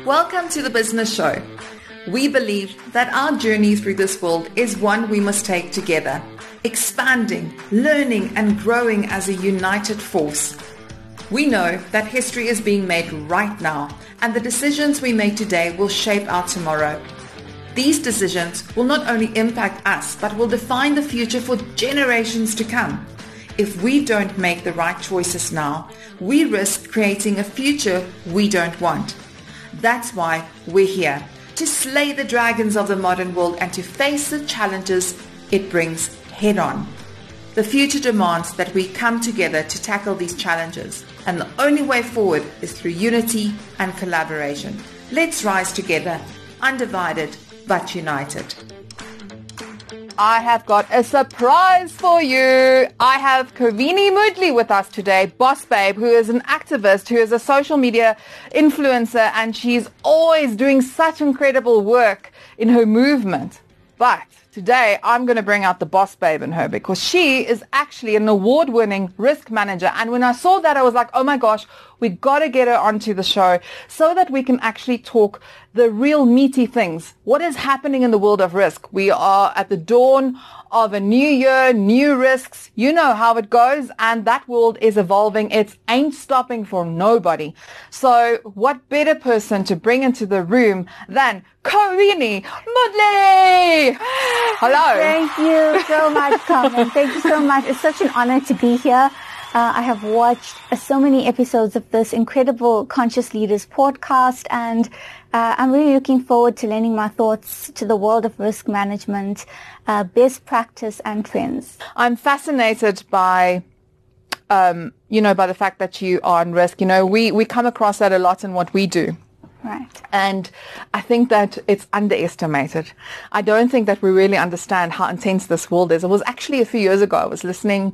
Welcome to the Business Show. We believe that our journey through this world is one we must take together, expanding, learning, and growing as a united force. We know that history is being made right now, and the decisions we make today will shape our tomorrow. These decisions will not only impact us, but will define the future for generations to come. If we don't make the right choices now, we risk creating a future we don't want. That's why we're here, to slay the dragons of the modern world and to face the challenges it brings head on. The future demands that we come together to tackle these challenges, and the only way forward is through unity and collaboration. Let's rise together, undivided but united. I have got a surprise for you. I have Kavini Moodley with us today, Boss Babe, who is an activist, who is a social media influencer, and she's always doing such incredible work in her movement. But today, I'm going to bring out the boss babe in her because she is actually an award-winning risk manager. And when I saw that, I was like, oh my gosh, we got to get her onto the show so that we can actually talk the real meaty things. What is happening in the world of risk? We are at the dawn of a new year, new risks. You know how it goes, and that world is evolving. It ain't stopping for nobody. So what better person to bring into the room than Kavini Moodley? Hello. Thank you so much, Carmen. Thank you so much. It's such an honor to be here. I have watched so many episodes of this incredible Conscious Leaders podcast, and I'm really looking forward to lending my thoughts to the world of risk management, best practice and trends. I'm fascinated by by the fact that you are on risk. We come across that a lot in what we do. Right. And I think that it's underestimated. I don't think that we really understand how intense this world is. It was actually a few years ago, I was listening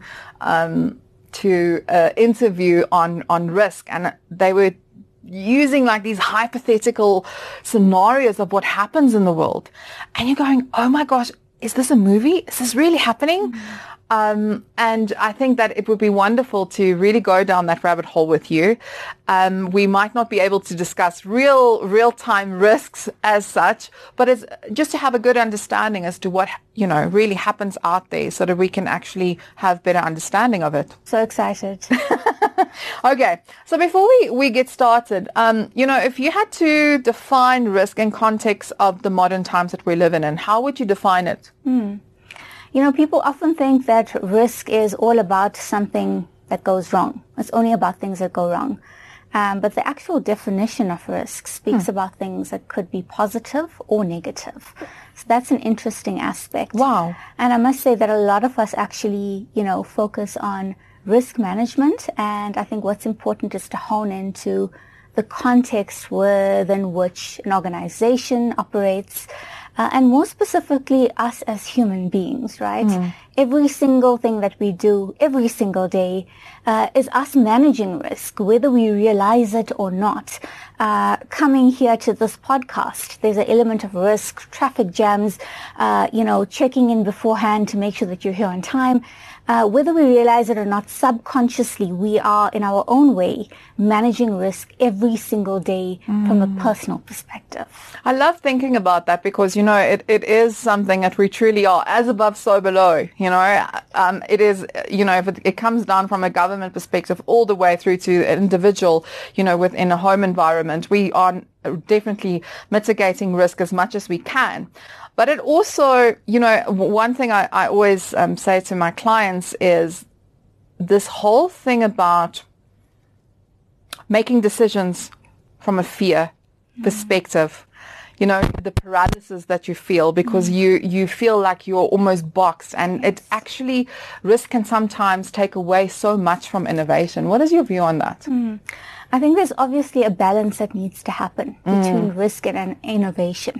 to an interview on risk, and they were using like these hypothetical scenarios of what happens in the world. And you're going, oh my gosh, is this a movie? Is this really happening? Mm-hmm. And I think that it would be wonderful to really go down that rabbit hole with you. We might not be able to discuss real-time risks as such, but it's just to have a good understanding as to what, really happens out there so that we can actually have better understanding of it. So excited. Okay. So before we get started, if you had to define risk in context of the modern times that we live in, how would you define it? People often think that risk is all about something that goes wrong. It's only about things that go wrong. But the actual definition of risk speaks about things that could be positive or negative. So that's an interesting aspect. Wow. And I must say that a lot of us actually, focus on risk management. And I think what's important is to hone into the context within which an organization operates, and more specifically us as human beings, right? Every single thing that we do every single day is us managing risk, whether we realize it or not. Coming here to this podcast, there's an element of risk, traffic jams, checking in beforehand to make sure that you're here on time. Whether we realize it or not, subconsciously, we are, in our own way, managing risk every single day from a personal perspective. I love thinking about that because, it is something that we truly are, as above, so below. It is, if it comes down from a government perspective all the way through to an individual, within a home environment, we are definitely mitigating risk as much as we can. But it also, one thing I always say to my clients is this whole thing about making decisions from a fear perspective, the paralysis that you feel because you feel like you're almost boxed, and it actually, risk can sometimes take away so much from innovation. What is your view on that? I think there's obviously a balance that needs to happen between risk and innovation.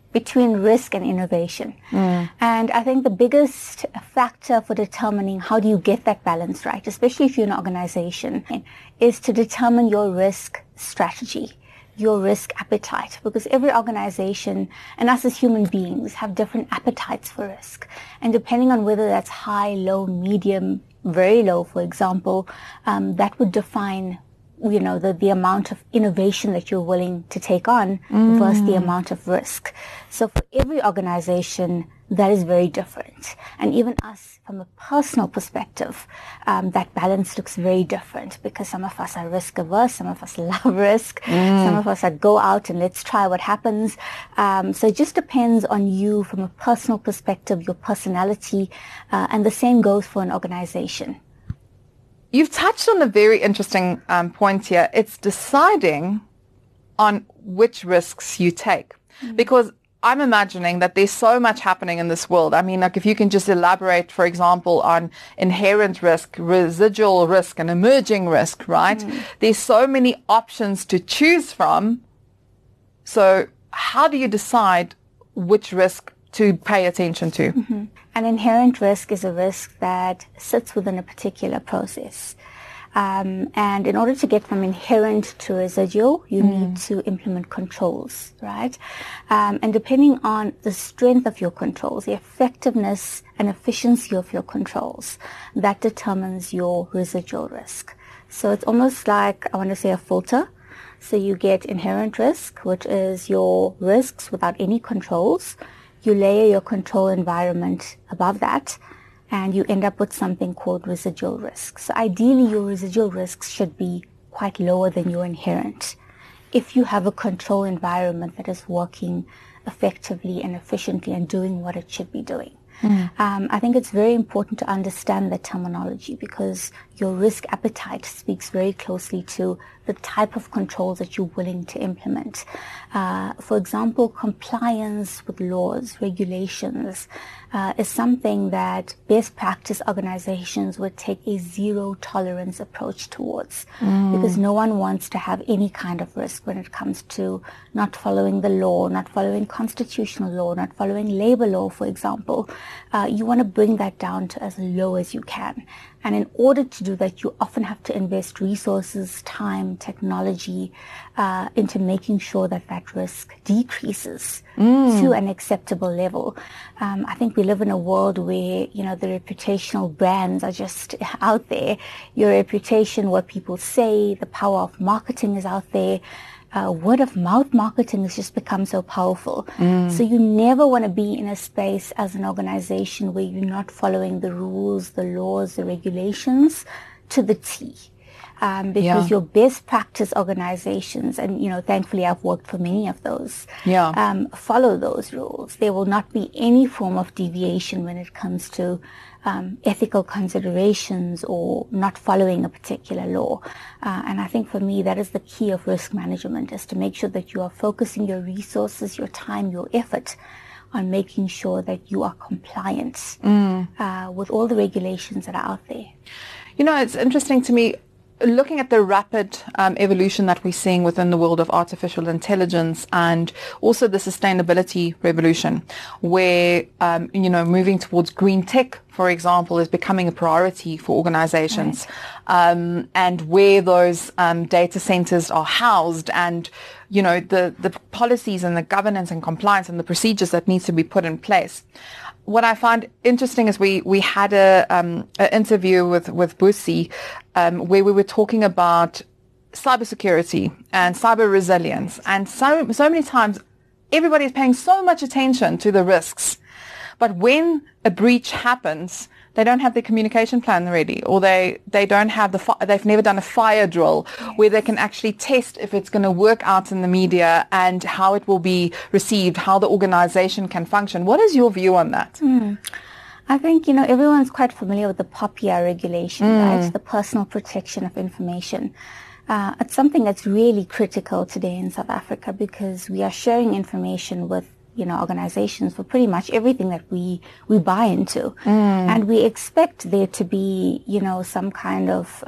And I think the biggest factor for determining how do you get that balance right, especially if you're an organization, is to determine your risk strategy, your risk appetite, because every organization and us as human beings have different appetites for risk. And depending on whether that's high, low, medium, very low, for example, that would define the amount of innovation that you're willing to take on versus the amount of risk. So for every organization, that is very different. And even us, from a personal perspective, that balance looks very different, because some of us are risk averse, some of us love risk, some of us are go out and let's try what happens. So it just depends on you from a personal perspective, your personality, and the same goes for an organization. You've touched on a very interesting point here. It's deciding on which risks you take, because I'm imagining that there's so much happening in this world. I mean, like, if you can just elaborate, for example, on inherent risk, residual risk, and emerging risk, right? There's so many options to choose from. So how do you decide which risk to pay attention to? An inherent risk is a risk that sits within a particular process. And in order to get from inherent to residual, you need to implement controls, right? And depending on the strength of your controls, the effectiveness and efficiency of your controls, that determines your residual risk. So it's almost like, I want to say, a filter. So you get inherent risk, which is your risks without any controls. You layer your control environment above that, and you end up with something called residual risk. So ideally, your residual risks should be quite lower than your inherent, if you have a control environment that is working effectively and efficiently and doing what it should be doing. I think it's very important to understand the terminology, because your risk appetite speaks very closely to the type of controls that you're willing to implement. For example, compliance with laws, regulations, is something that best practice organizations would take a zero tolerance approach towards, because no one wants to have any kind of risk when it comes to not following the law, not following constitutional law, not following labor law, for example. You want to bring that down to as low as you can. And in order to do that, you often have to invest resources, time, technology into making sure that that risk decreases to an acceptable level. I think we live in a world where, the reputational brands are just out there. Your reputation, what people say, the power of marketing is out there. Word of mouth marketing has just become so powerful. So you never want to be in a space as an organization where you're not following the rules, the laws, the regulations to the T. Because your best practice organizations, and thankfully I've worked for many of those, follow those rules. There will not be any form of deviation when it comes to ethical considerations or not following a particular law. And I think for me, that is the key of risk management, is to make sure that you are focusing your resources, your time, your effort on making sure that you are compliant with all the regulations that are out there. It's interesting to me, looking at the rapid evolution that we're seeing within the world of artificial intelligence, and also the sustainability revolution, where, moving towards green tech, for example, is becoming a priority for organizations, and where those data centers are housed, and, the policies and the governance and compliance and the procedures that needs to be put in place. What I find interesting is we had an interview with Busi, where we were talking about cybersecurity and cyber resilience, and so many times everybody is paying so much attention to the risks, but when a breach happens, they don't have their communication plan ready, or they don't have they've never done a fire drill where they can actually test if it's going to work out in the media and how it will be received, how the organization can function. What is your view on that? I think, everyone's quite familiar with the POPIA regulation, right? The personal protection of information. It's something that's really critical today in South Africa, because we are sharing information with organizations for pretty much everything that we buy into. And we expect there to be, some kind of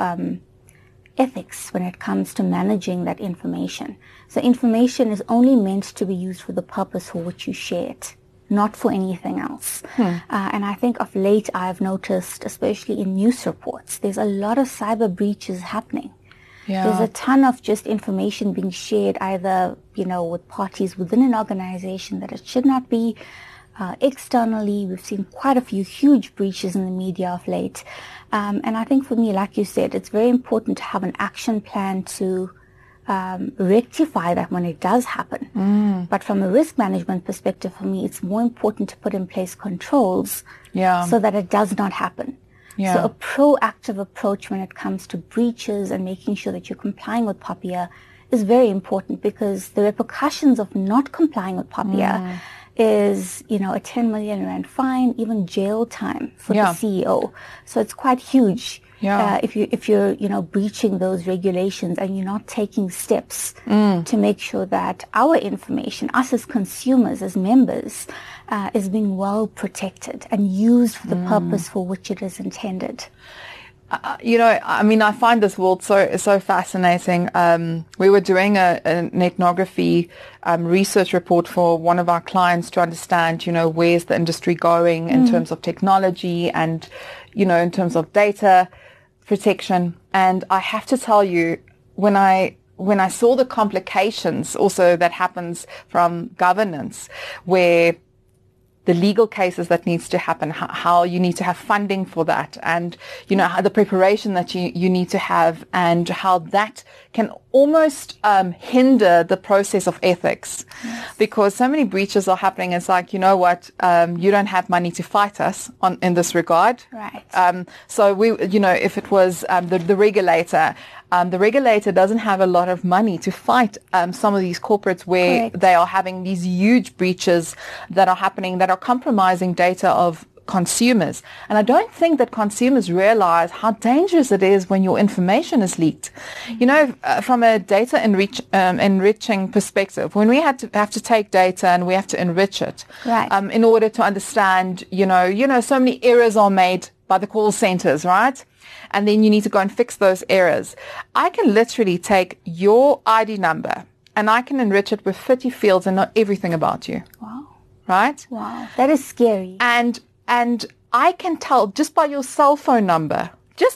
ethics when it comes to managing that information. So information is only meant to be used for the purpose for which you share it, not for anything else. And I think of late I've noticed, especially in news reports, there's a lot of cyber breaches happening. There's a ton of just information being shared, either, with parties within an organization that it should not be, externally. We've seen quite a few huge breaches in the media of late. And I think for me, like you said, it's very important to have an action plan to rectify that when it does happen. But from a risk management perspective, for me, it's more important to put in place controls so that it does not happen. So a proactive approach when it comes to breaches and making sure that you're complying with POPIA is very important, because the repercussions of not complying with POPIA is, a 10 million rand fine, even jail time for the CEO. So it's quite huge. If you're breaching those regulations and you're not taking steps to make sure that our information, us as consumers, as members, is being well protected and used for the purpose for which it is intended. I find this world so fascinating. We were doing an ethnography research report for one of our clients to understand, where's the industry going in terms of technology and, in terms of data protection. And I have to tell you, when I saw the complications also that happens from governance, where the legal cases that needs to happen, how you need to have funding for that, and how the preparation that you need to have, and how that can almost hinder the process of ethics, because so many breaches are happening. It's like, you don't have money to fight us in this regard. Right. So we, if it was the regulator. The regulator doesn't have a lot of money to fight some of these corporates where they are having these huge breaches that are happening, that are compromising data of consumers. And I don't think that consumers realize how dangerous it is when your information is leaked. From a data enriching perspective, when we have to take data and we have to enrich it in order to understand, so many errors are made by the call centers, right? And then you need to go and fix those errors. I can literally take your ID number and I can enrich it with 50 fields and know everything about you. Wow. Right? Wow. That is scary. And I can tell just by your cell phone number,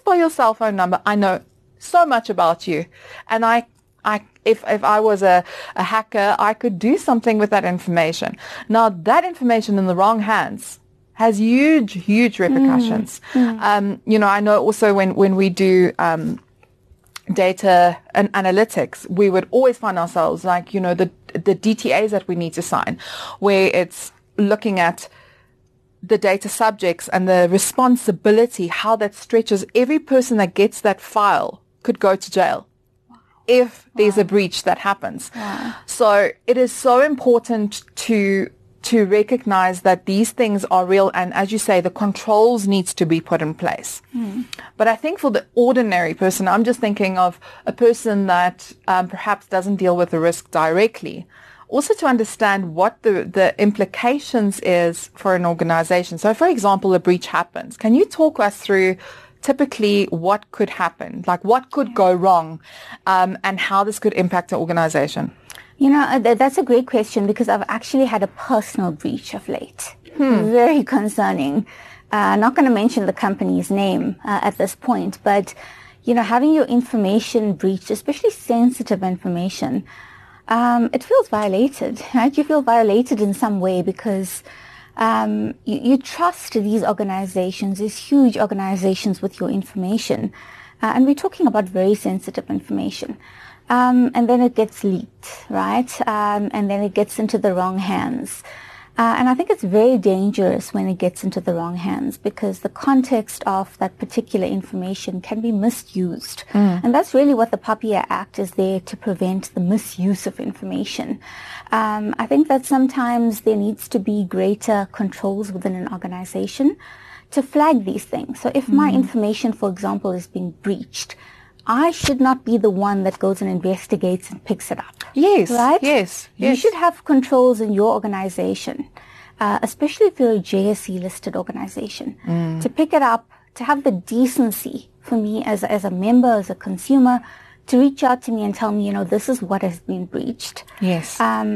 I know so much about you. And if I was a hacker, I could do something with that information. Now, that information in the wrong hands has huge repercussions. I know also when we do data and analytics, we would always find ourselves like, the DTAs that we need to sign, where it's looking at the data subjects and the responsibility, how that stretches. Every person that gets that file could go to jail if there's a breach that happens. So it is so important to recognize that these things are real, and as you say, the controls needs to be put in place. But I think for the ordinary person, I'm just thinking of a person that perhaps doesn't deal with the risk directly, also to understand what the implications is for an organization. So for example, a breach happens. Can you talk us through typically what could happen, like what could go wrong, and how this could impact the organization? That's a great question, because I've actually had a personal breach of late. Very concerning. Not going to mention the company's name at this point, but, having your information breached, especially sensitive information, it feels violated, right? You feel violated in some way because you trust these organizations, these huge organizations, with your information. And we're talking about very sensitive information. And then it gets leaked, right? And then it gets into the wrong hands. And I think it's very dangerous when it gets into the wrong hands, because the context of that particular information can be misused. And that's really what the POPIA Act is there to prevent, the misuse of information. I think that sometimes there needs to be greater controls within an organization to flag these things. So if my information, for example, is being breached, I should not be the one that goes and investigates and picks it up. Yes. Right? Yes. You should have controls in your organization, especially if you're a JSE listed organization, to pick it up, to have the decency for me as a member, as a consumer, to reach out to me and tell me, this is what has been breached. Yes.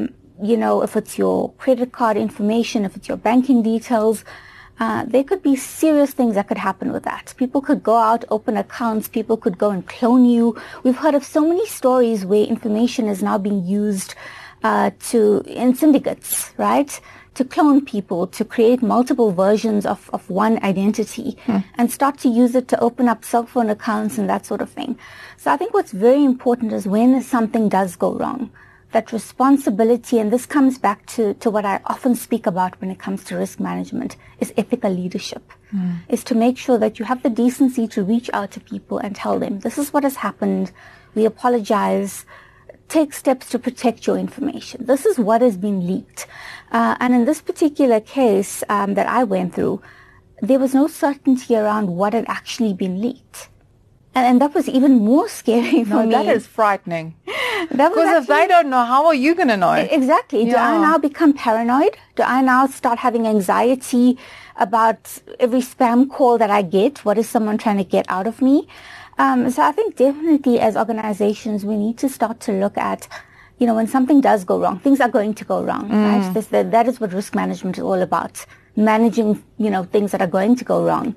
If it's your credit card information, if it's your banking details, there could be serious things that could happen with that. People could go out, open accounts, people could go and clone you. We've heard of so many stories where information is now being used in syndicates, right, to clone people, to create multiple versions of one identity and start to use it to open up cell phone accounts and that sort of thing. So I think what's very important is when something does go wrong, that responsibility, and this comes back to what I often speak about when it comes to risk management, is ethical leadership, is to make sure that you have the decency to reach out to people and tell them, this is what has happened, we apologize, take steps to protect your information. This is what has been leaked. And in this particular case that I went through, there was no certainty around what had actually been leaked. And that was even more scary for me. No, that is frightening. Because if they don't know, how are you going to know? Exactly. Do I now become paranoid? Do I now start having anxiety about every spam call that I get? What is someone trying to get out of me? So I think definitely as organizations, we need to start to look at, when something does go wrong, things are going to go wrong, right? That is what risk management is all about, managing, things that are going to go wrong.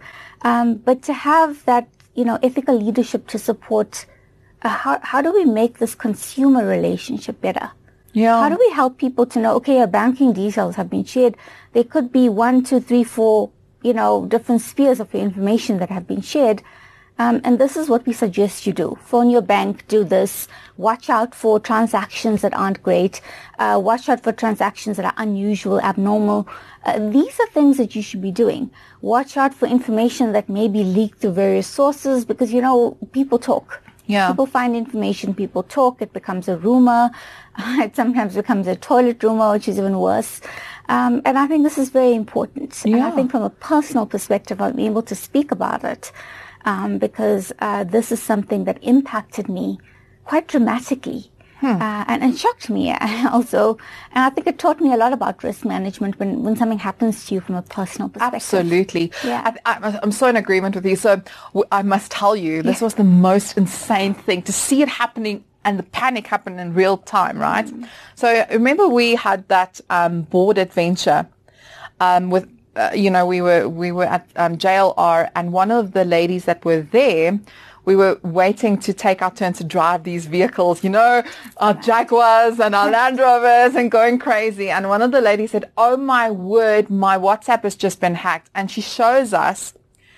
But to have that, ethical leadership to support, how do we make this consumer relationship better? Yeah. How do we help people to know, okay, your banking details have been shared. There could be 1, 2, 3, 4, different spheres of your information that have been shared. And this is what we suggest you do. Phone your bank, do this. Watch out for transactions that aren't great. Watch out for transactions that are unusual, abnormal. These are things that you should be doing. Watch out for information that may be leaked through various sources because, people talk. Yeah. People find information, people talk, it becomes a rumor. It sometimes becomes a toilet rumor, which is even worse. And I think this is very important. Yeah. And I think from a personal perspective, I'm able to speak about it. Because this is something that impacted me quite dramatically and shocked me also. And I think it taught me a lot about risk management when something happens to you from a personal perspective. Absolutely. Yeah. I'm so in agreement with you. So I must tell you, this was the most insane thing to see it happening and the panic happen in real time, right? So remember we had that board adventure with we were at JLR, and one of the ladies that were there, we were waiting to take our turn to drive these vehicles, our Jaguars and our Land Rovers and going crazy. And one of the ladies said, oh my word, my WhatsApp has just been hacked. And she shows us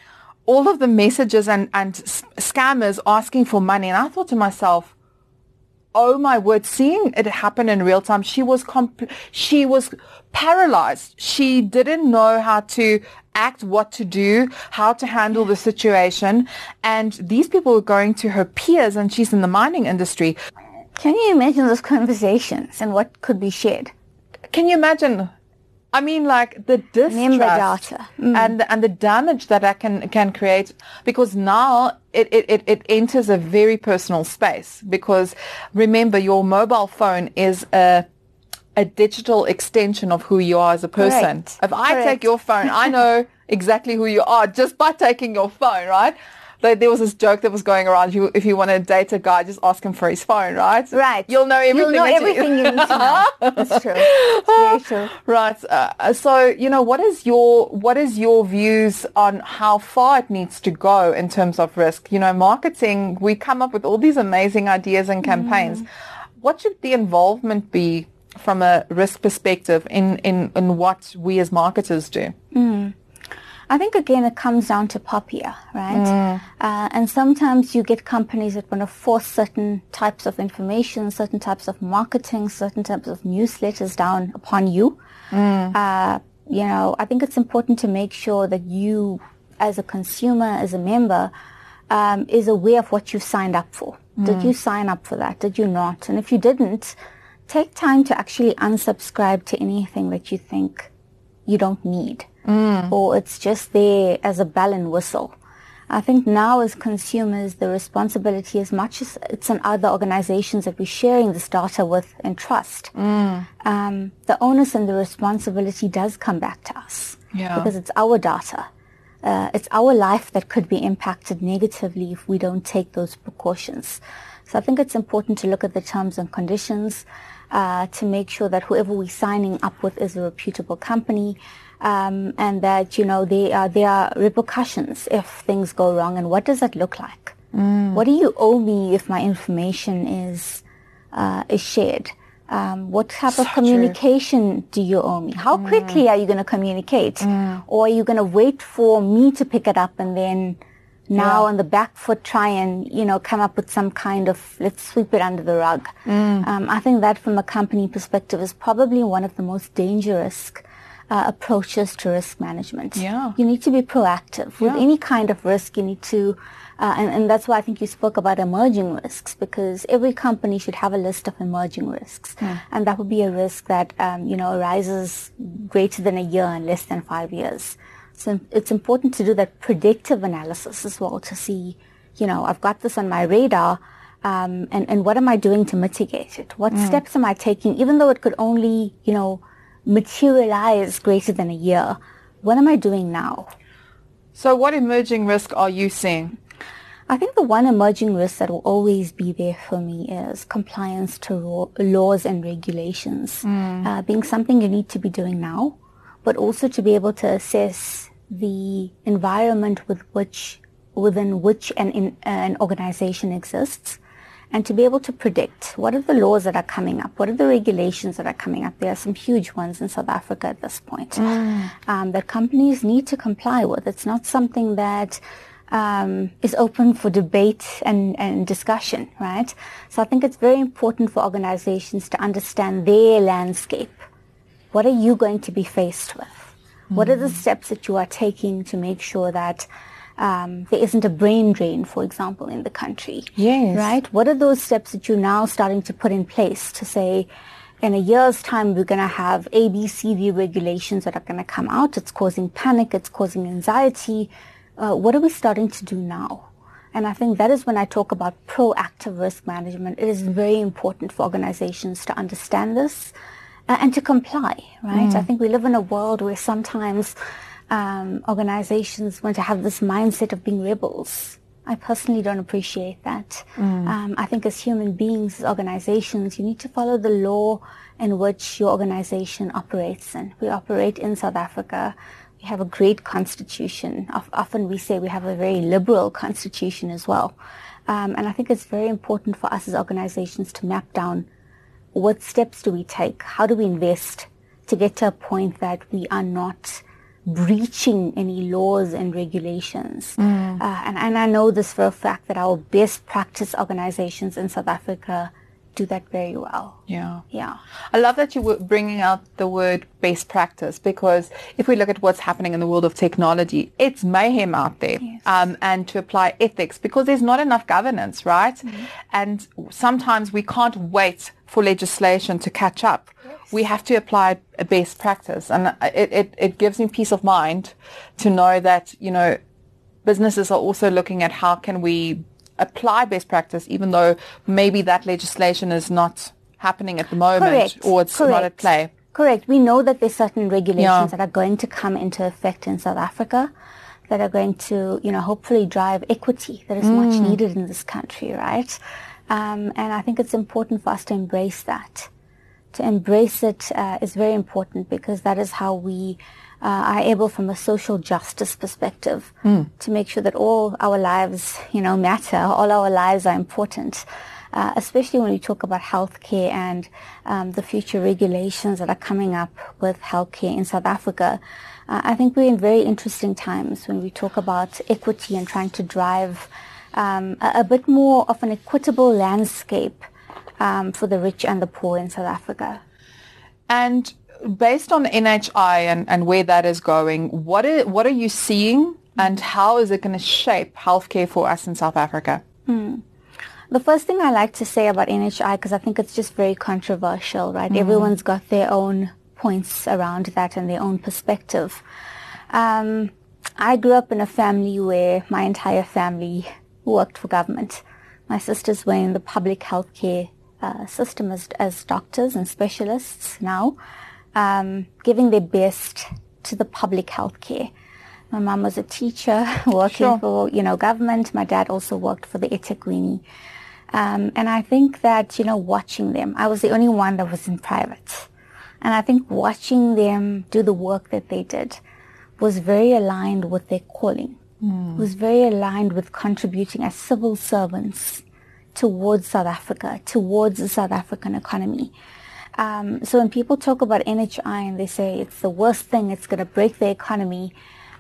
all of the messages and scammers asking for money. And I thought to myself, oh my word, seeing it happen in real time, she was paralyzed. She didn't know how to act, what to do, how to handle the situation. And these people were going to her peers, and she's in the mining industry. Can you imagine those conversations and what could be shared? Can you imagine? I mean, like the distrust data. and the damage that can create, because now it enters a very personal space. Because remember, your mobile phone is a digital extension of who you are as a person. Correct. If I take your phone, I know exactly who you are just by taking your phone, right? There was this joke that was going around. If you want to date a guy, just ask him for his phone, right? Right. You'll know everything. You'll know everything you need to know. That's true. It's very true. Right. So, what is your views on how far it needs to go in terms of risk? Marketing, we come up with all these amazing ideas and campaigns. What should the involvement be from a risk perspective in what we as marketers do? I think, again, it comes down to POPIA, right? And sometimes you get companies that want to force certain types of information, certain types of marketing, certain types of newsletters down upon you. I think it's important to make sure that you, as a consumer, as a member, is aware of what you signed up for. Did you sign up for that? Did you not? And if you didn't, take time to actually unsubscribe to anything that you think you don't need. Or it's just there as a bell and whistle. I think now as consumers, the responsibility, as much as it's on other organizations that we're sharing this data with and trust, the onus and the responsibility does come back to us. Yeah. Because it's our data. It's our life that could be impacted negatively if we don't take those precautions. So I think it's important to look at the terms and conditions, to make sure that whoever we're signing up with is a reputable company, and that, there are repercussions if things go wrong. And what does that look like? What do you owe me if my information is shared? What type of communication do you owe me? How quickly are you going to communicate? Or are you going to wait for me to pick it up and then now on the back foot try and, come up with some kind of, let's sweep it under the rug. I think that from a company perspective is probably one of the most dangerous approaches to risk management. Yeah. You need to be proactive. With any kind of risk, you need to, and that's why I think you spoke about emerging risks, because every company should have a list of emerging risks. And that would be a risk that, arises greater than a year and less than 5 years. So it's important to do that predictive analysis as well to see, I've got this on my radar, and what am I doing to mitigate it? What steps am I taking, even though it could only, materialize greater than a year? What am I doing now? So what emerging risk are you seeing? I think the one emerging risk that will always be there for me is compliance to laws and regulations, being something you need to be doing now, but also to be able to assess the environment within which an organization exists, and to be able to predict what are the laws that are coming up, what are the regulations that are coming up. There are some huge ones in South Africa at this point that companies need to comply with. It's not something that is open for debate and discussion, right? So I think it's very important for organizations to understand their landscape. What are you going to be faced with? What are the steps that you are taking to make sure that there isn't a brain drain, for example, in the country? Yes. Right? What are those steps that you're now starting to put in place to say, in a year's time, we're going to have A, B, C, D regulations that are going to come out. It's causing panic. It's causing anxiety. What are we starting to do now? And I think that is when I talk about proactive risk management. It is very important for organizations to understand this and to comply, right? I think we live in a world where sometimes organizations want to have this mindset of being rebels. I personally don't appreciate that. I think as human beings, as organizations, you need to follow the law in which your organization operates in. We operate in South Africa. We have a great constitution. Often we say we have a very liberal constitution as well. And I think it's very important for us as organizations to map down what steps do we take? How do we invest to get to a point that we are not breaching any laws and regulations? And I know this for a fact that our best practice organizations in South Africa do that very well. Yeah. Yeah. I love that you were bringing out the word best practice, because if we look at what's happening in the world of technology, it's mayhem out there. Yes. And to apply ethics, because there's not enough governance, right? And sometimes we can't wait for legislation to catch up. Yes. We have to apply a best practice. And it gives me peace of mind to know that, businesses are also looking at how can we apply best practice, even though maybe that legislation is not happening at the moment. Correct. Or it's not at play. Correct. We know that there's certain regulations that are going to come into effect in South Africa that are going to, hopefully drive equity that is much needed in this country, right? And I think it's important for us to embrace that. To embrace it is very important, because that is how we are able, from a social justice perspective, to make sure that all our lives, matter. All our lives are important, especially when we talk about healthcare and the future regulations that are coming up with healthcare in South Africa. I think we're in very interesting times when we talk about equity and trying to drive a bit more of an equitable landscape for the rich and the poor in South Africa. And based on NHI and where that is going, what are you seeing, and how is it going to shape healthcare for us in South Africa? The first thing I like to say about NHI, because I think it's just very controversial, right? Everyone's got their own points around that and their own perspective. I grew up in a family where my entire family worked for government. My sisters were in the public healthcare system as doctors and specialists now, giving their best to the public healthcare. My mom was a teacher working for, government. My dad also worked for the eThekwini. And I think that, watching them, I was the only one that was in private. And I think watching them do the work that they did was very aligned with their calling. Was very aligned with contributing as civil servants towards South Africa, towards the South African economy. So when people talk about NHI and they say it's the worst thing, it's going to break the economy,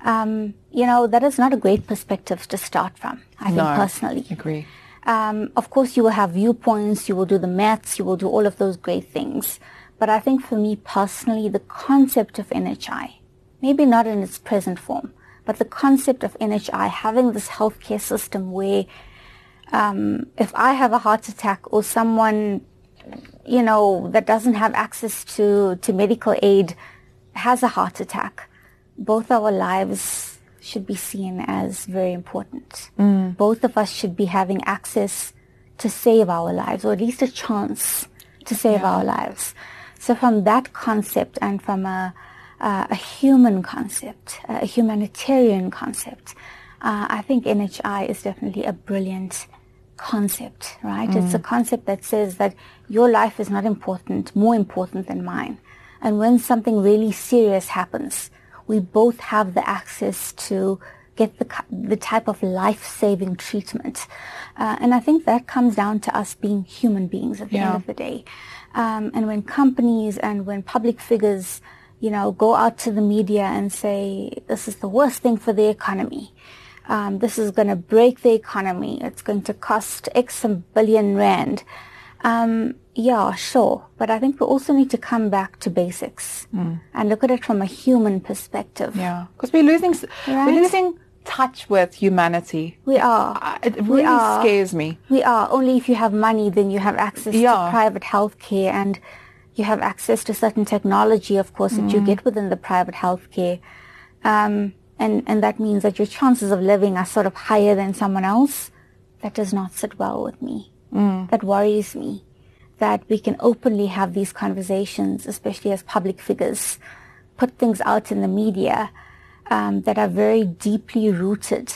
that is not a great perspective to start from, I think, personally. Agree. Of course, you will have viewpoints, you will do the maths, you will do all of those great things. But I think for me personally, the concept of NHI, maybe not in its present form, but the concept of NHI, having this healthcare system where if I have a heart attack or someone, that doesn't have access to medical aid has a heart attack, both our lives should be seen as very important. Both of us should be having access to save our lives, or at least a chance to save our lives. So from that concept and from a human concept, a humanitarian concept, I think NHI is definitely a brilliant concept, right? It's a concept that says that your life is not more important than mine. And when something really serious happens, we both have the access to get the type of life-saving treatment. And I think that comes down to us being human beings at the end of the day. And when companies and when public figures, go out to the media and say, this is the worst thing for the economy, this is going to break the economy, it's going to cost X billion rand. Yeah, sure. But I think we also need to come back to basics and look at it from a human perspective. Yeah, because we're losing touch with humanity. We are. It really scares me. We are. Only if you have money, then you have access to private healthcare, and you have access to certain technology, of course, that you get within the private healthcare. And that means that your chances of living are sort of higher than someone else. That does not sit well with me. That worries me. That we can openly have these conversations, especially as public figures, put things out in the media that are very deeply rooted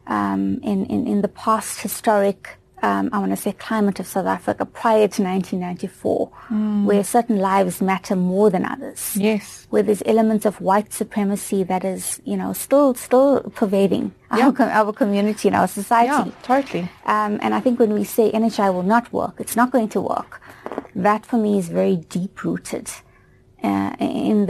in the past historic, I want to say, climate of South Africa prior to 1994, where certain lives matter more than others. Yes. Where there's elements of white supremacy that is, still pervading our community and our society. Yeah, totally. And I think when we say NHI will not work, it's not going to work, that for me is very deep-rooted in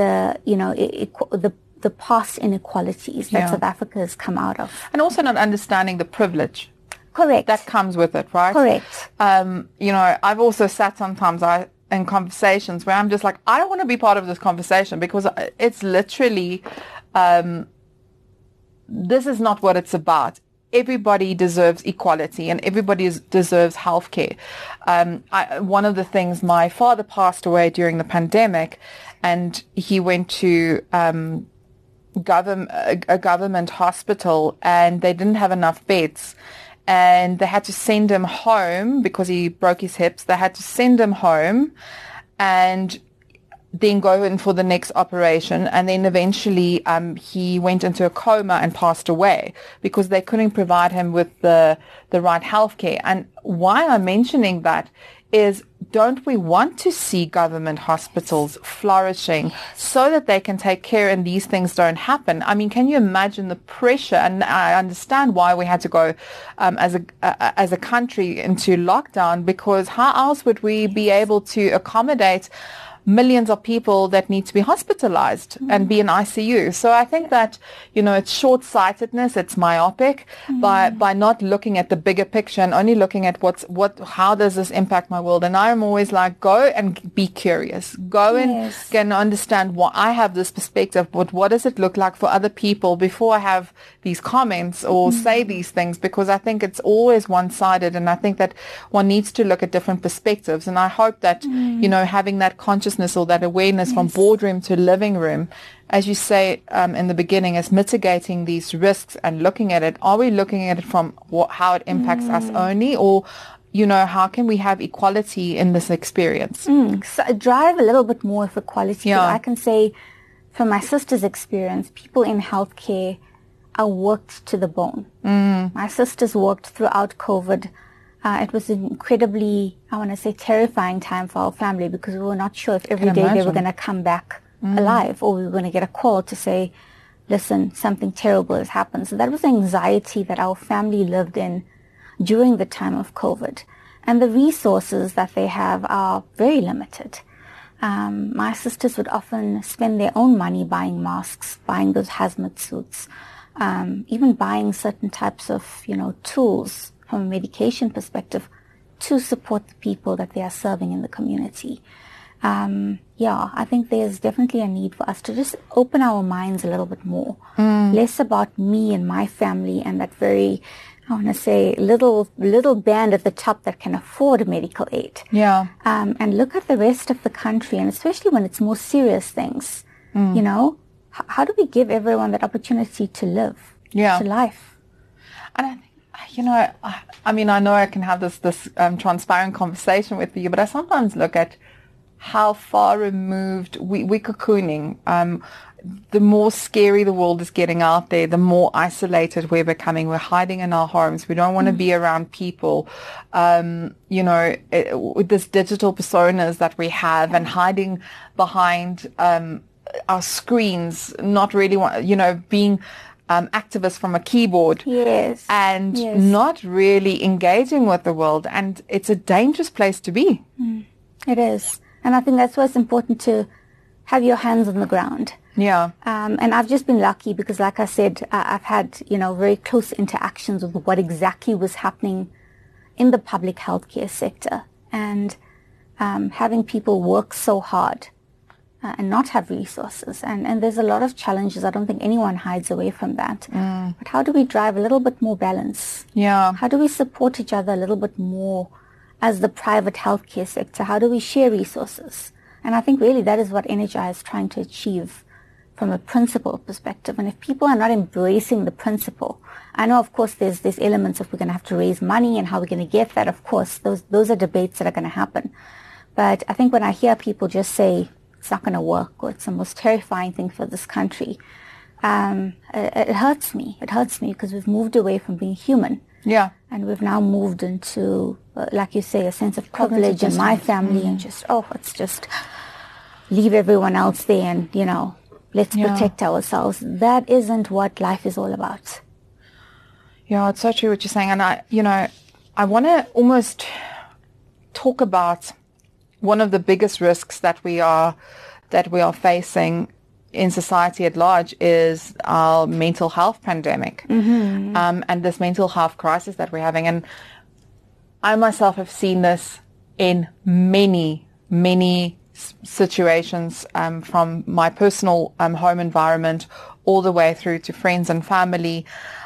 the past inequalities that South Africa has come out of. And also not understanding the privilege. Correct. That comes with it, right? Correct. I've also sat sometimes in conversations where I'm just like, I don't want to be part of this conversation because it's literally, this is not what it's about. Everybody deserves equality and everybody deserves healthcare. One of the things, my father passed away during the pandemic, and he went to a government hospital, and they didn't have enough beds. And they had to send him home because he broke his hips. They had to send him home and then go in for the next operation. And then eventually he went into a coma and passed away because they couldn't provide him with the right healthcare. And why I'm mentioning that is, don't we want to see government hospitals flourishing so that they can take care and these things don't happen? I mean, can you imagine the pressure? And I understand why we had to go as a country into lockdown, because how else would we be able to accommodate millions of people that need to be hospitalized and be in ICU. So I think that, it's short-sightedness, it's myopic by not looking at the bigger picture and only looking at how does this impact my world? And I'm always like, go and be curious. Go and get and understand why I have this perspective, but what does it look like for other people before I have these comments or say these things, because I think it's always one-sided, and I think that one needs to look at different perspectives. And I hope that, having that consciousness or that awareness from boardroom to living room, as you say in the beginning, is mitigating these risks and looking at it. Are we looking at it from how it impacts us only, or how can we have equality in this experience? So I drive a little bit more of equality. Yeah. I can say from my sister's experience, people in healthcare are worked to the bone. My sisters worked throughout COVID. It was an incredibly, I want to say, terrifying time for our family, because we were not sure if every day they were going to come back alive, or we were going to get a call to say, listen, something terrible has happened. So that was anxiety that our family lived in during the time of COVID. And the resources that they have are very limited. My sisters would often spend their own money buying masks, buying those hazmat suits, even buying certain types of, tools from a medication perspective to support the people that they are serving in the community. I think there's definitely a need for us to just open our minds a little bit more. Less about me and my family and that very, I want to say, little band at the top that can afford medical aid. Yeah. And look at the rest of the country, and especially when it's more serious things, how do we give everyone that opportunity to live, to life? And I think, I know I can have this transparent conversation with you, but I sometimes look at how far removed we're cocooning. The more scary the world is getting out there, the more isolated we're becoming. We're hiding in our homes. We don't want to be around people, with this digital personas that we have, and hiding behind our screens, not really being activists from a keyboard. Yes. And not really engaging with the world. And it's a dangerous place to be. It is. And I think that's why it's important to have your hands on the ground. Yeah. And I've just been lucky because, like I said, I've had, very close interactions with what exactly was happening in the public healthcare sector. And having people work so hard and not have resources. And there's a lot of challenges. I don't think anyone hides away from that. But how do we drive a little bit more balance? Yeah. How do we support each other a little bit more as the private healthcare sector? How do we share resources? And I think really that is what Energize is trying to achieve from a principle perspective. And if people are not embracing the principle, I know, of course, there's elements of we're going to have to raise money and how we're going to get that. Of course, those are debates that are going to happen. But I think when I hear people just say it's not going to work or it's the most terrifying thing for this country, it hurts me. It hurts me because we've moved away from being human. Yeah. And we've now moved into, like you say, a sense of privilege in my family and let's just leave everyone else there and, let's protect ourselves. That isn't what life is all about. Yeah, it's so true what you're saying. And I want to almost talk about one of the biggest risks that we are facing in society at large is our mental health pandemic, and this mental health crisis that we're having. And I myself have seen this in many, many situations, from my personal home environment all the way through to friends and family,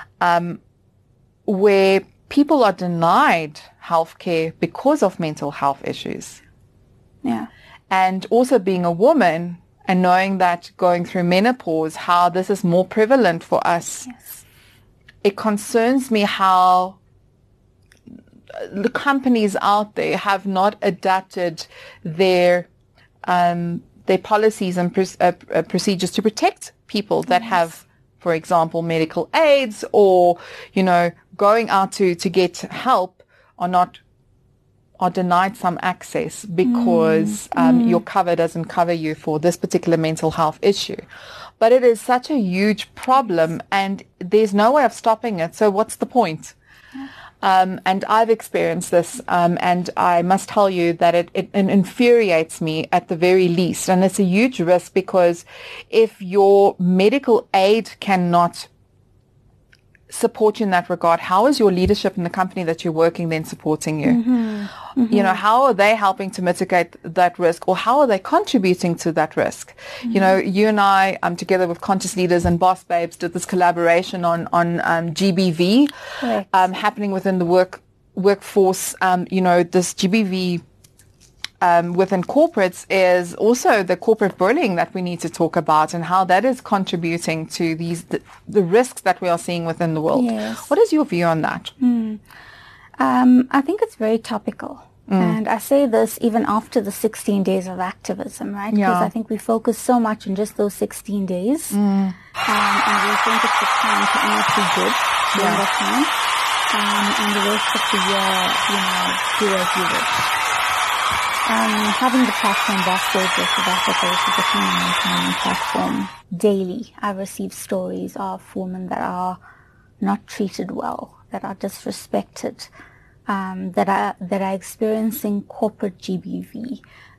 where people are denied healthcare because of mental health issues. Yeah. And also being a woman and knowing that going through menopause, how this is more prevalent for us. Yes. It concerns me how the companies out there have not adapted their policies and procedures to protect people that have, for example, medical aids or, going out to get help are denied some access because your cover doesn't cover you for this particular mental health issue. But it is such a huge problem and there's no way of stopping it. So what's the point? And I've experienced this, and I must tell you that it infuriates me at the very least. And it's a huge risk because if your medical aid cannot support you in that regard, how is your leadership in the company that you're working then supporting you? How are they helping to mitigate that risk, or how are they contributing to that risk? You and I, together with Conscious Leaders and Boss Babes, did this collaboration on GBV, happening within the workforce. This GBV within corporates is also the corporate bullying that we need to talk about and how that is contributing to the risks that we are seeing within the world. Yes. What is your view on that? I think it's very topical. And I say this even after the 16 days of activism, right? Because I think we focus so much on just those 16 days. And we think it's the time to almost be good during that time. And the rest of the year, do as you wish. Having the platform Boss Babes of South Africa, which is a female empowerment platform, daily I receive stories of women that are not treated well, that are disrespected, that are experiencing corporate GBV,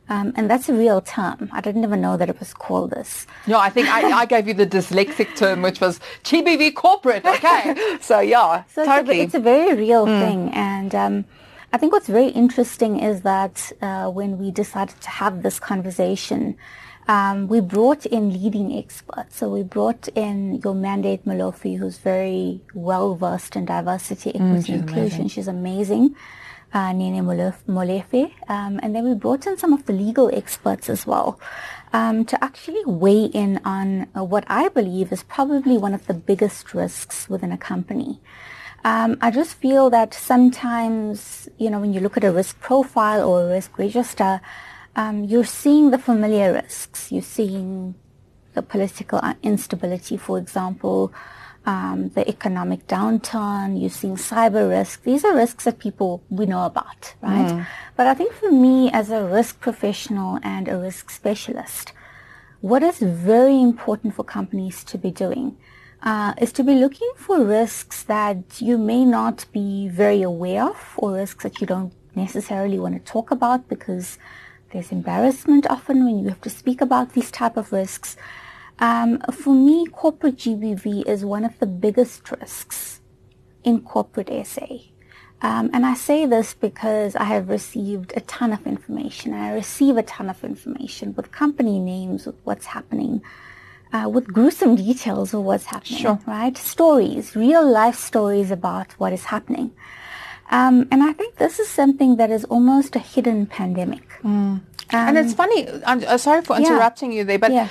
And that's a real term. I didn't even know that it was called this. No, I think I gave you the dyslexic term, which was GBV corporate. Okay. So, yeah, so totally. It's a very real thing. And I think what's very interesting is that when we decided to have this conversation, we brought in leading experts. So we brought in your Mandate Malofi, who's very well-versed in diversity, equity, inclusion. Amazing. She's amazing. Nene Molefe. And then we brought in some of the legal experts as well to actually weigh in on what I believe is probably one of the biggest risks within a company. I just feel that sometimes, when you look at a risk profile or a risk register, you're seeing the familiar risks. You're seeing the political instability, for example, the economic downturn, you're seeing cyber risk. These are risks that we know about, right? But I think for me as a risk professional and a risk specialist, what is very important for companies to be doing is to be looking for risks that you may not be very aware of, or risks that you don't necessarily want to talk about because there's embarrassment often when you have to speak about these type of risks. For me, corporate GBV is one of the biggest risks in corporate SA. And I say this because I have received a ton of information. I receive a ton of information with company names, with what's happening, with gruesome details of what's happening, sure. Right? Stories, real life stories about what is happening. And I think this is something that is almost a hidden pandemic. And it's funny, I'm sorry for interrupting you there, but I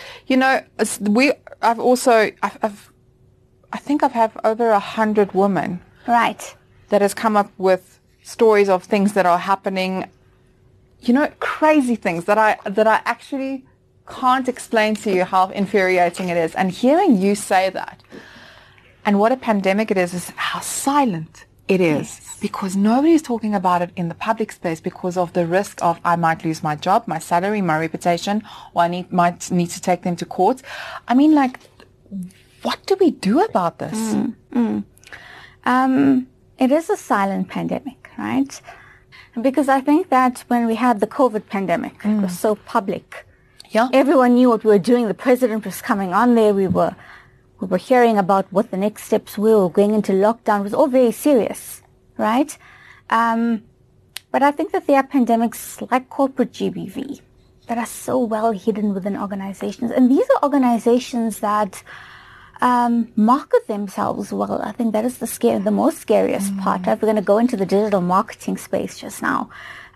think I've had over 100 women. Right. That has come up with stories of things that are happening, crazy things that I actually can't explain to you how infuriating it is. And hearing you say that, and what a pandemic it is how silent it is. Yes. Because nobody's talking about it in the public space because of the risk of I might lose my job, my salary, my reputation, or I might need to take them to court. I mean, what do we do about this? It is a silent pandemic, right? Because I think that when we had the COVID pandemic, it was so public. Yeah. Everyone knew what we were doing. The president was coming on there. We were hearing about what the next steps were going into lockdown. It was all very serious. Right? But I think that there are pandemics like corporate GBV that are so well hidden within organizations. And these are organizations that market themselves well. I think that is the most scariest part. Right? We're going to go into the digital marketing space just now.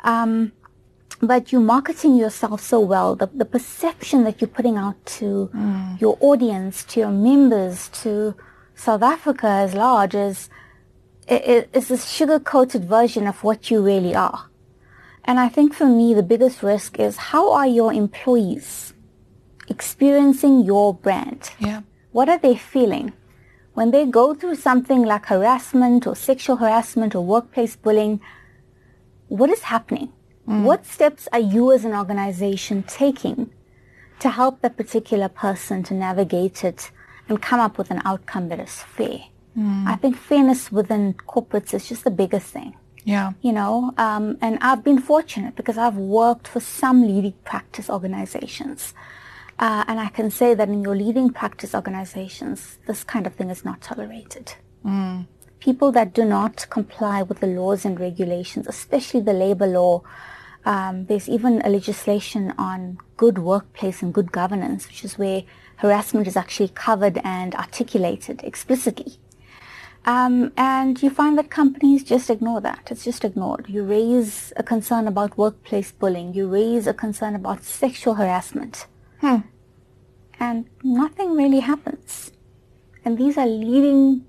But you're marketing yourself so well. The perception that you're putting out to your audience, to your members, to South Africa as large is this sugar-coated version of what you really are. And I think for me, the biggest risk is how are your employees experiencing your brand? Yeah. What are they feeling? When they go through something like harassment or sexual harassment or workplace bullying, what is happening? What steps are you as an organization taking to help that particular person to navigate it and come up with an outcome that is fair? I think fairness within corporates is just the biggest thing. Yeah. And I've been fortunate because I've worked for some leading practice organizations. And I can say that in your leading practice organizations, this kind of thing is not tolerated. People that do not comply with the laws and regulations, especially the labor law, there's even a legislation on good workplace and good governance, which is where harassment is actually covered and articulated explicitly. And you find that companies just ignore that. It's just ignored. You raise a concern about workplace bullying. You raise a concern about sexual harassment. And nothing really happens. And these are leading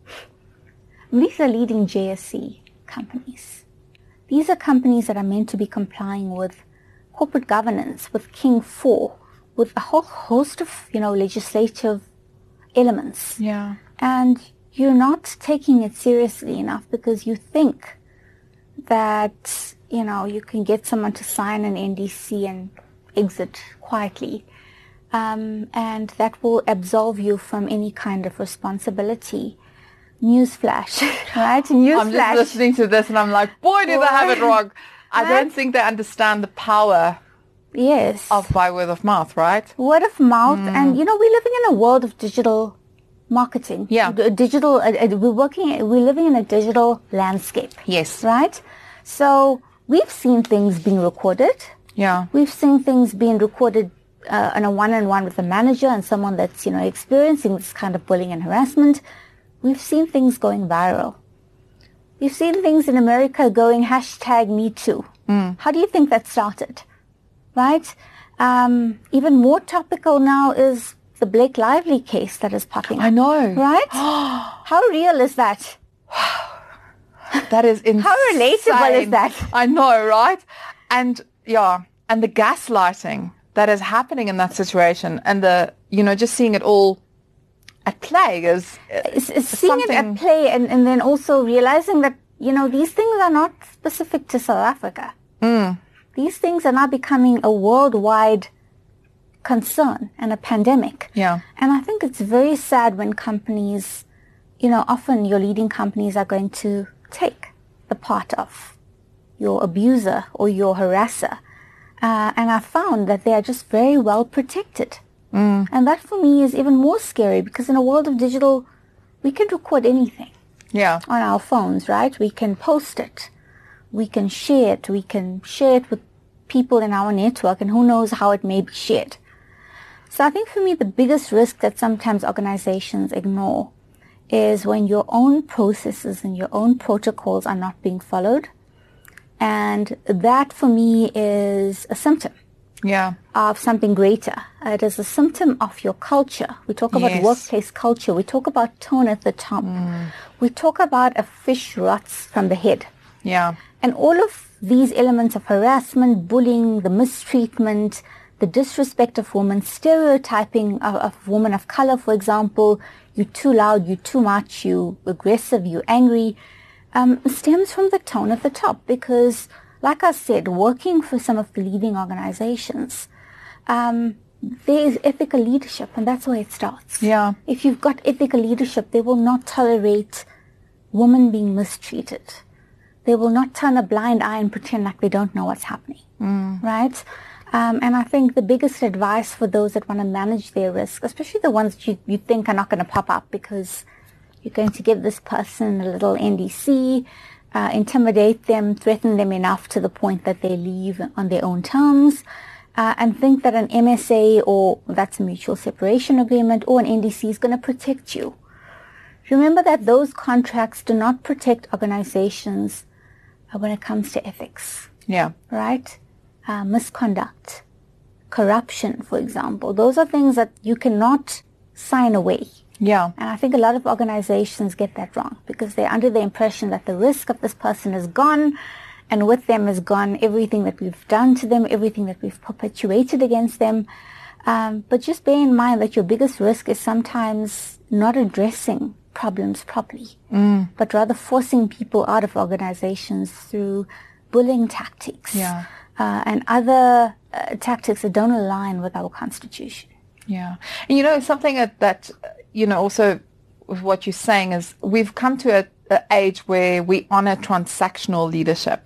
JSE companies. These are companies that are meant to be complying with corporate governance, with King 4, with a whole host of, legislative elements. Yeah. And you're not taking it seriously enough because you think that, you can get someone to sign an NDC and exit quietly. And that will absolve you from any kind of responsibility. Newsflash, right? Newsflash. I'm just listening to this and I'm like, boy, do they have it wrong. I don't think they understand the power Yes. by word of mouth, right? Word of mouth. And, we're living in a world of digital marketing. Yeah. Digital, we're living in a digital landscape. Yes. Right? So we've seen things being recorded. Yeah. We've seen things being recorded on a one-on-one with a manager and someone that's, experiencing this kind of bullying and harassment. We've seen things going viral. We've seen things in America going #MeToo. How do you think that started? Right? Even more topical now is the Blake Lively case that is popping up. I know. Right? How real is that? That is insane. How relatable is that? I know, right? And the gaslighting that is happening in that situation, and just seeing it all at play is seeing it at play, and then also realizing that these things are not specific to South Africa. These things are now becoming a worldwide concern and a pandemic. Yeah. And I think it's very sad when companies, often your leading companies are going to take the part of your abuser or your harasser. And I found that they are just very well protected. And that for me is even more scary, because in a world of digital, we can record anything. Yeah. On our phones, right? We can post it. We can share it. We can share it with people in our network, and who knows how it may be shared. So I think for me, the biggest risk that sometimes organizations ignore is when your own processes and your own protocols are not being followed. And that for me is a symptom. Yeah. Of something greater. It is a symptom of your culture. We talk about workplace culture. We talk about tone at the top. We talk about a fish rots from the head. Yeah. And all of these elements of harassment, bullying, the mistreatment, the disrespect of women, stereotyping of women of color, for example, you're too loud, you're too much, you're aggressive, you're angry, stems from the tone at the top. Because, like I said, working for some of the leading organizations, there is ethical leadership, and that's where it starts. Yeah. If you've got ethical leadership, they will not tolerate women being mistreated. They will not turn a blind eye and pretend like they don't know what's happening, right? And I think the biggest advice for those that want to manage their risk, especially the ones that you think are not going to pop up because you're going to give this person a little NDC, intimidate them, threaten them enough to the point that they leave on their own terms, and think that an MSA, or that's a mutual separation agreement, or an NDC is going to protect you. Remember that those contracts do not protect organizations when it comes to ethics. Yeah. Right? Misconduct, corruption, for example. Those are things that you cannot sign away. Yeah. And I think a lot of organizations get that wrong, because they're under the impression that the risk of this person is gone, and with them is gone everything that we've done to them, everything that we've perpetuated against them. But just bear in mind that your biggest risk is sometimes not addressing problems properly, but rather forcing people out of organizations through bullying tactics and other tactics that don't align with our constitution. Yeah. And something that also with what you're saying is we've come to an age where we honor transactional leadership.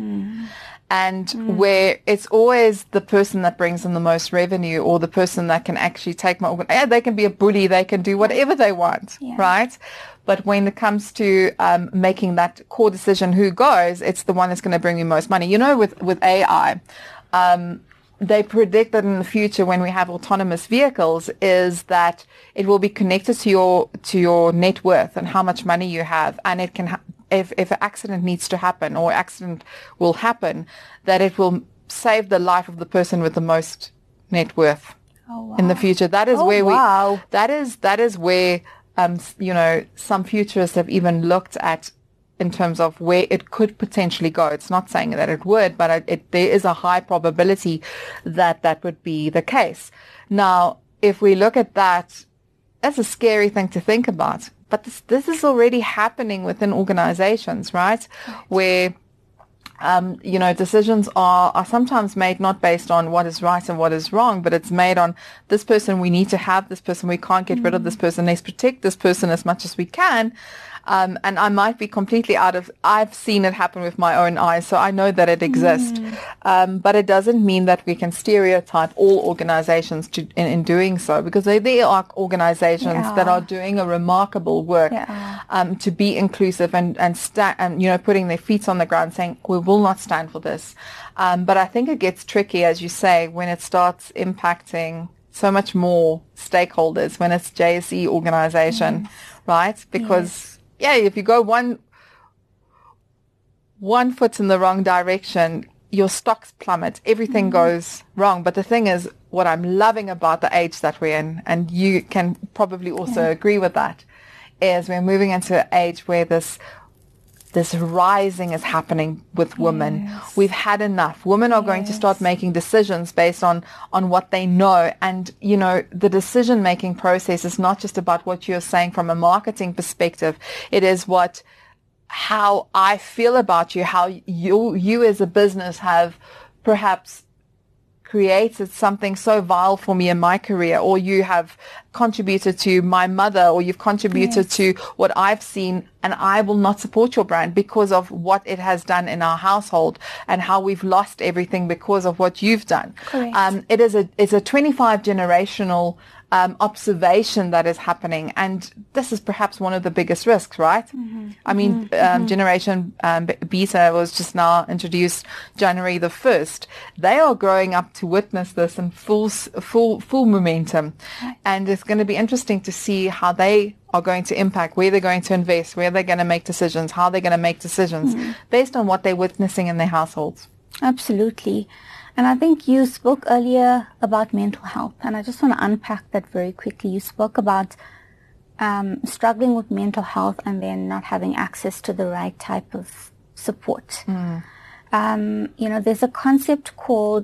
And where it's always the person that brings in the most revenue, or the person that can actually take they can be a bully, they can do whatever they want, right? But when it comes to making that core decision who goes, it's the one that's going to bring you most money. With AI, they predict that in the future, when we have autonomous vehicles, is that it will be connected to your net worth and how much money you have, and it can if an accident needs to happen, or accident will happen, that it will save the life of the person with the most net worth in the future. That is that is where some futurists have even looked at in terms of where it could potentially go. It's not saying that it would, but there is a high probability that would be the case. Now, if we look at that, that's a scary thing to think about. But this is already happening within organizations, right? Where, decisions are sometimes made not based on what is right and what is wrong, but it's made on this person, we need to have this person, we can't get rid of this person, let's protect this person as much as we can. And I might be completely I've seen it happen with my own eyes, so I know that it exists. But it doesn't mean that we can stereotype all organizations in doing so, because there are organizations that are doing a remarkable work to be inclusive and putting their feet on the ground, saying we will not stand for this. But I think it gets tricky, as you say, when it starts impacting so much more stakeholders, when it's JSE organization, right? Because if you go one foot in the wrong direction, your stocks plummet, everything goes wrong. But the thing is, what I'm loving about the age that we're in, and you can probably also agree with that, is we're moving into an age where this rising is happening with women. We've had enough. Women are going to start making decisions based on what they know. And, the decision-making process is not just about what you're saying from a marketing perspective. It is how I feel about you, how you as a business have perhaps created something so vile for me in my career, or you have contributed to my mother, or you've contributed to what I've seen, and I will not support your brand because of what it has done in our household and how we've lost everything because of what you've done. It's a 25 generational observation that is happening, and this is perhaps one of the biggest risks, right? I mean, Generation Beta was just now introduced January the 1st. They are growing up to witness this in full momentum, and it's going to be interesting to see how they are going to impact, where they're going to invest, where they're going to make decisions, how they're going to make decisions based on what they're witnessing in their households. Absolutely. And I think you spoke earlier about mental health, and I just want to unpack that very quickly. You spoke about struggling with mental health and then not having access to the right type of support. There's a concept called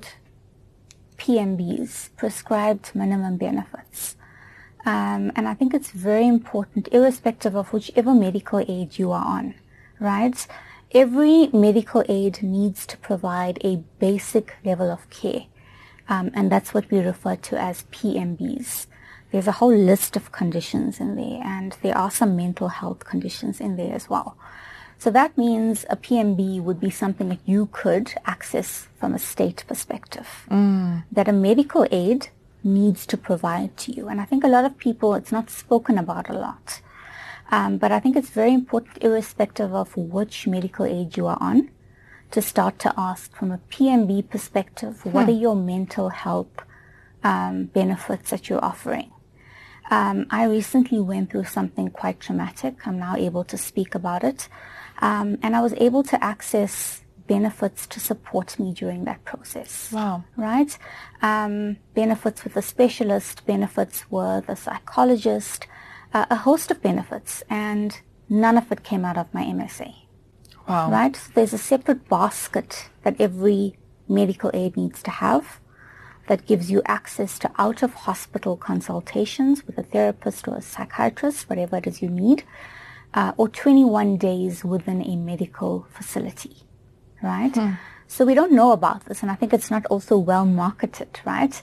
PMBs, prescribed minimum benefits. And I think it's very important, irrespective of whichever medical aid you are on, right? Every medical aid needs to provide a basic level of care, and that's what we refer to as PMBs. There's a whole list of conditions in there, and there are some mental health conditions in there as well. So that means a PMB would be something that you could access from a state perspective, that a medical aid needs to provide to you. And I think a lot of people, it's not spoken about a lot. But I think it's very important, irrespective of which medical aid you are on, to start to ask from a PMB perspective, what are your mental health benefits that you're offering? I recently went through something quite traumatic. I'm now able to speak about it. And I was able to access benefits to support me during that process. Wow. Right? Benefits with a specialist, benefits with a psychologist, a host of benefits, and none of it came out of my MSA. Wow. Right? So there's a separate basket that every medical aid needs to have that gives you access to out-of-hospital consultations with a therapist or a psychiatrist, whatever it is you need, or 21 days within a medical facility. Right? So we don't know about this, and I think it's not also well marketed, right?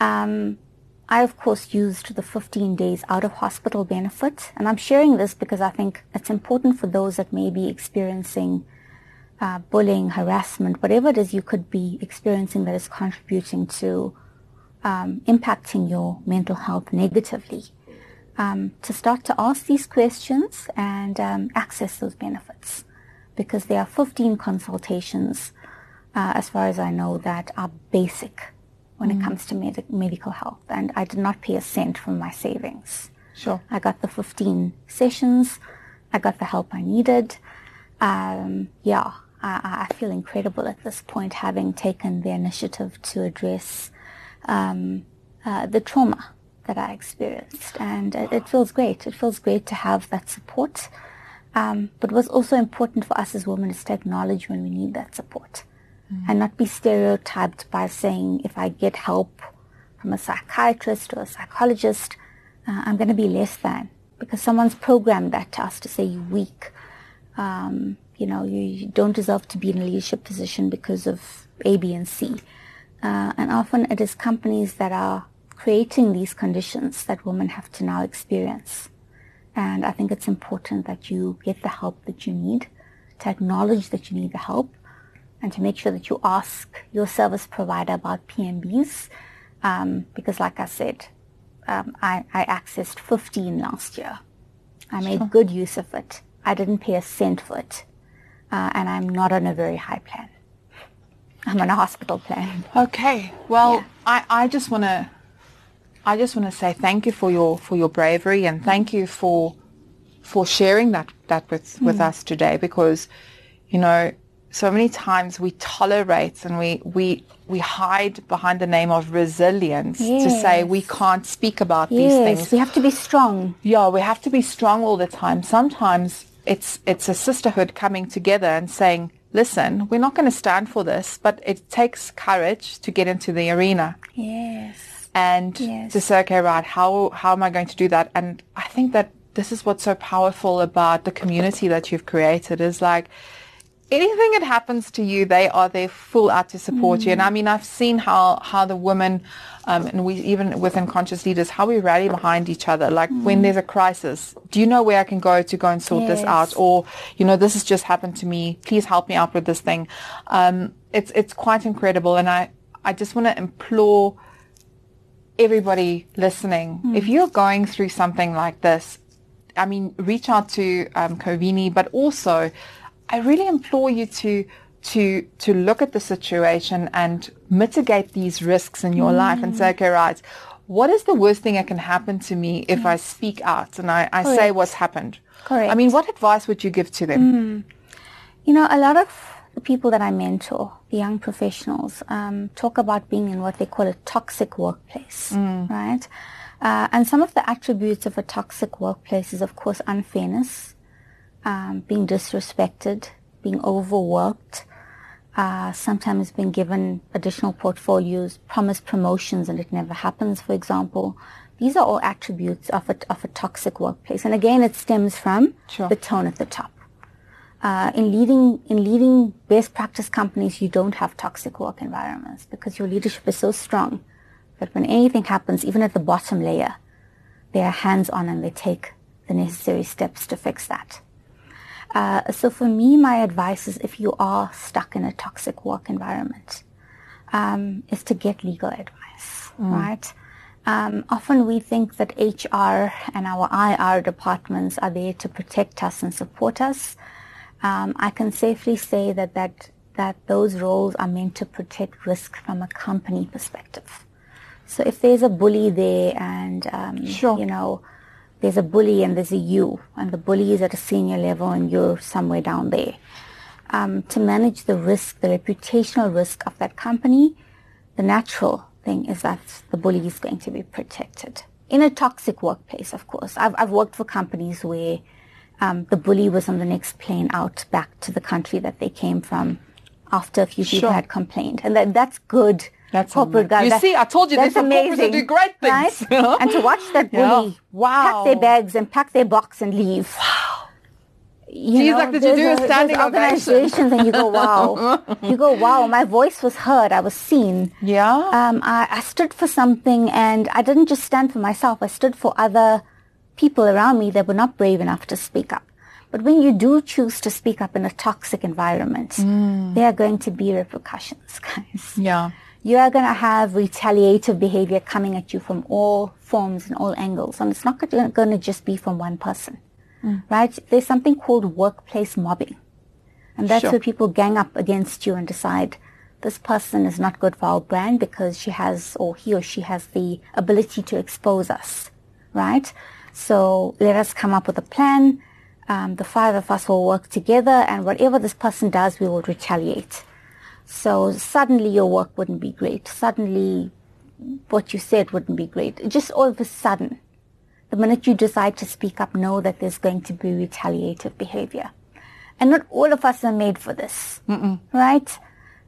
I, of course, used the 15 days out-of-hospital benefit, and I'm sharing this because I think it's important for those that may be experiencing bullying, harassment, whatever it is you could be experiencing that is contributing to impacting your mental health negatively, to start to ask these questions and access those benefits, because there are 15 consultations, as far as I know, that are basic when it comes to medical health, and I did not pay a cent from my savings. Sure. I got the 15 sessions. I got the help I needed. I feel incredible at this point, having taken the initiative to address the trauma that I experienced, and it feels great. It feels great to have that support. But what's also important for us as women is to acknowledge when we need that support. And not be stereotyped by saying, if I get help from a psychiatrist or a psychologist, I'm going to be less than, because someone's programmed that to us to say you're weak. You don't deserve to be in a leadership position because of A, B, and C. And often it is companies that are creating these conditions that women have to now experience. And I think it's important that you get the help that you need, to acknowledge that you need the help, and to make sure that you ask your service provider about PMBs. Because like I said, I accessed 15 last year. I made good use of it. I didn't pay a cent for it. And I'm not on a very high plan. I'm on a hospital plan. Okay. Well, yeah. I just want to say thank you for your bravery, and thank you for sharing that with us today, because, you know, so many times we tolerate and we hide behind the name of resilience to say we can't speak about these things. We have to be strong. Yeah, we have to be strong all the time. Sometimes it's a sisterhood coming together and saying, listen, we're not going to stand for this, but it takes courage to get into the arena. Yes. And to say, okay, right, how am I going to do that? And I think that this is what's so powerful about the community that you've created, is like, anything that happens to you, they are there full out to support you. And I mean, I've seen how the women, and we even within Conscious Leaders, how we rally behind each other. Like when there's a crisis, do you know where I can go to go and sort this out? Or, you know, this has just happened to me. Please help me out with this thing. It's quite incredible. And I just want to implore everybody listening, if you're going through something like this, I mean, reach out to Kovini, but also I really implore you to look at the situation and mitigate these risks in your life and say, okay, right, what is the worst thing that can happen to me if I speak out and I say what's happened? Correct. I mean, what advice would you give to them? You know, a lot of the people that I mentor, the young professionals, talk about being in what they call a toxic workplace, right? And some of the attributes of a toxic workplace is, of course, unfairness, being disrespected, being overworked, sometimes being given additional portfolios, promised promotions and it never happens, for example. These are all attributes of a toxic workplace. And again, it stems from the tone at the top. In leading best practice companies, you don't have toxic work environments because your leadership is so strong that when anything happens, even at the bottom layer, they are hands-on and they take the necessary steps to fix that. So for me, my advice is, if you are stuck in a toxic work environment, is to get legal advice, right? Often we think that HR and our IR departments are there to protect us and support us. I can safely say that those roles are meant to protect risk from a company perspective. So if there's a bully there and, you know, there's a bully and there's a you, and the bully is at a senior level and you're somewhere down there. To manage the risk, the reputational risk of that company, the natural thing is that the bully is going to be protected. In a toxic workplace, of course. I've worked for companies where the bully was on the next plane out back to the country that they came from after a few people had complained. And that's good. That's corporate guys. You see, I told you, there's some corporates that do great things. Right? And to watch that bully pack their bags and pack their box and leave. Wow. You know, like, did you do a standing organizations and you go, wow. You go, wow, my voice was heard. I was seen. Yeah. I stood for something, and I didn't just stand for myself. I stood for other people around me that were not brave enough to speak up. But when you do choose to speak up in a toxic environment, there are going to be repercussions, guys. Yeah. You are going to have retaliative behavior coming at you from all forms and all angles. And it's not going to just be from one person, right? There's something called workplace mobbing. And that's where people gang up against you and decide this person is not good for our brand because she has, or he or she has, the ability to expose us, right? So let us come up with a plan. The five of us will work together, and whatever this person does, we will retaliate. So suddenly your work wouldn't be great. Suddenly what you said wouldn't be great. Just all of a sudden, the minute you decide to speak up, know that there's going to be retaliative behavior. And not all of us are made for this, right?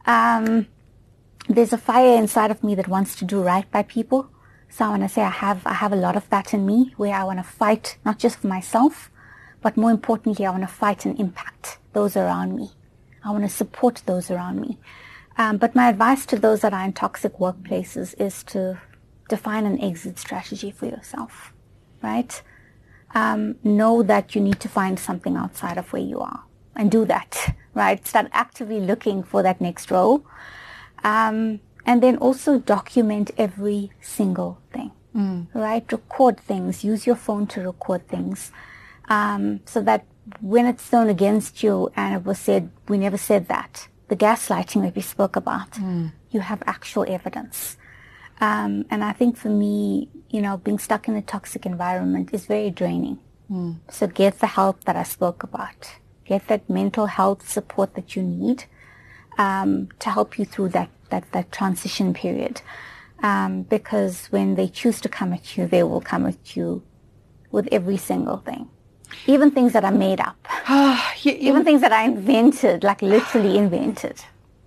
There's a fire inside of me that wants to do right by people. So I want to say I have a lot of that in me, where I want to fight not just for myself, but more importantly, I want to fight and impact those around me. I want to support those around me. But my advice to those that are in toxic workplaces is to define an exit strategy for yourself, right? know that you need to find something outside of where you are and do that, right? Start actively looking for that next role. And then also document every single thing, right? Record things. Use your phone to record things, so that when it's thrown against you and it was said, we never said that, the gaslighting that we spoke about, you have actual evidence. And I think for me, being stuck in a toxic environment is very draining. So get the help that I spoke about. Get that mental health support that you need to help you through that transition period. Because when they choose to come at you, they will come at you with every single thing. Even things that are made up. Even things that I invented, like literally invented.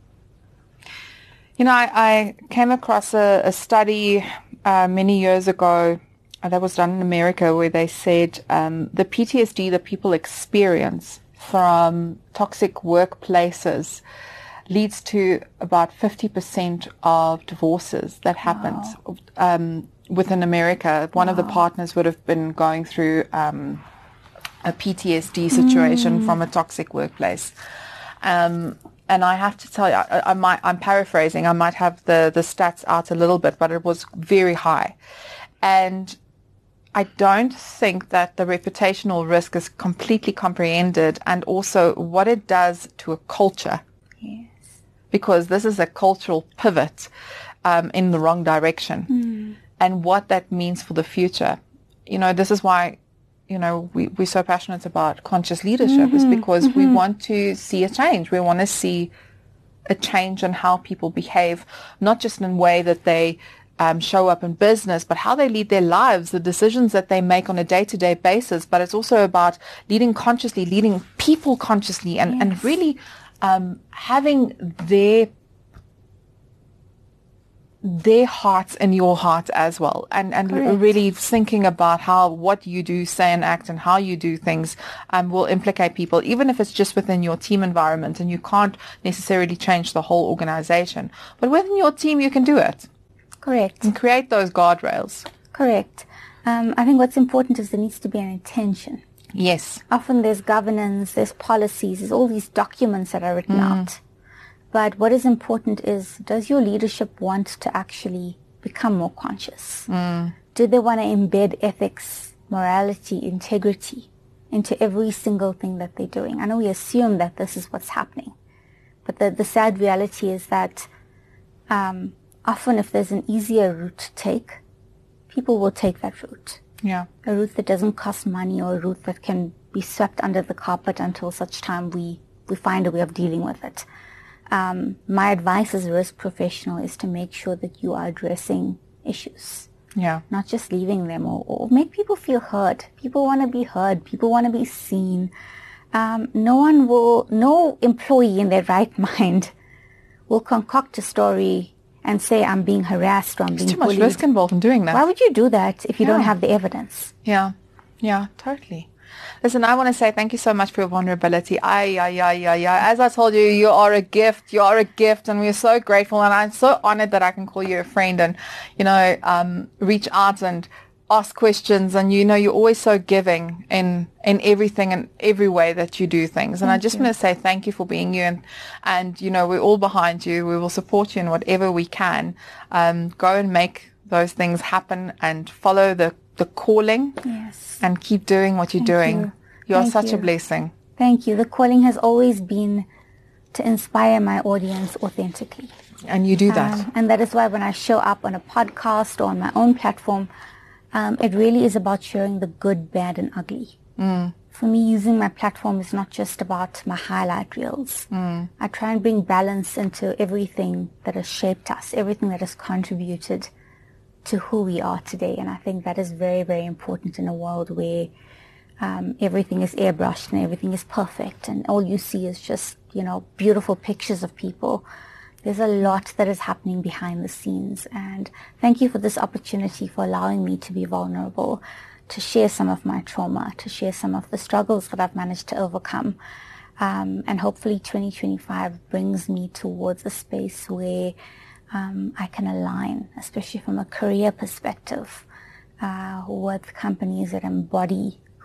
I came across a study many years ago that was done in America where they said the PTSD that people experience from toxic workplaces leads to about 50% of divorces that happens within America. One of the partners would have been going through a PTSD situation from a toxic workplace. And I have to tell you, I'm paraphrasing, I might have the stats out a little bit, but it was very high. And I don't think that the reputational risk is completely comprehended, and also what it does to a culture. Yes. Because this is a cultural pivot in the wrong direction, and what that means for the future. This is why we're so passionate about conscious leadership, is because we want to see a change. We want to see a change in how people behave, not just in a way that they show up in business, but how they lead their lives, the decisions that they make on a day-to-day basis. But it's also about leading consciously, leading people consciously, and really having their hearts in your heart as well, and really thinking about what you do, say and act, and how you do things will implicate people, even if it's just within your team environment, and you can't necessarily change the whole organization, but within your team you can do it. Correct. And create those guardrails. Correct. I think what's important is there needs to be an intention. Yes. Often there's governance, there's policies, there's all these documents that are written out. But what is important is, does your leadership want to actually become more conscious? Do they want to embed ethics, morality, integrity into every single thing that they're doing? I know we assume that this is what's happening, but the sad reality is that often if there's an easier route to take, people will take that route. Yeah. A route that doesn't cost money, or a route that can be swept under the carpet until such time we find a way of dealing with it. My advice as a risk professional is to make sure that you are addressing issues. Yeah. Not just leaving them or make people feel heard. People want to be heard. People want to be seen. No employee in their right mind will concoct a story and say, I'm being harassed or I'm being bullied. There's too much risk involved in doing that. Why would you do that if you don't have the evidence? Yeah, totally. Listen, I want to say thank you so much for your vulnerability. As I told you, you are a gift. You are a gift, and we're so grateful. And I'm so honored that I can call you a friend and, reach out and ask questions. And, you're always so giving in everything and every way that you do things. And I just want to say thank you for being you. And we're all behind you. We will support you in whatever we can. Go and make those things happen and follow the calling. Yes. And keep doing what you're doing. You are such a blessing. Thank you. The calling has always been to inspire my audience authentically. And you do that. And that is why when I show up on a podcast or on my own platform, it really is about sharing the good, bad, and ugly. For me, using my platform is not just about my highlight reels. I try and bring balance into everything that has shaped us, everything that has contributed to who we are today. And I think that is very, very important in a world where everything is airbrushed and everything is perfect and all you see is just, beautiful pictures of people. There's a lot that is happening behind the scenes. And thank you for this opportunity, for allowing me to be vulnerable, to share some of my trauma, to share some of the struggles that I've managed to overcome. And hopefully 2025 brings me towards a space where I can align, especially from a career perspective, with companies that embody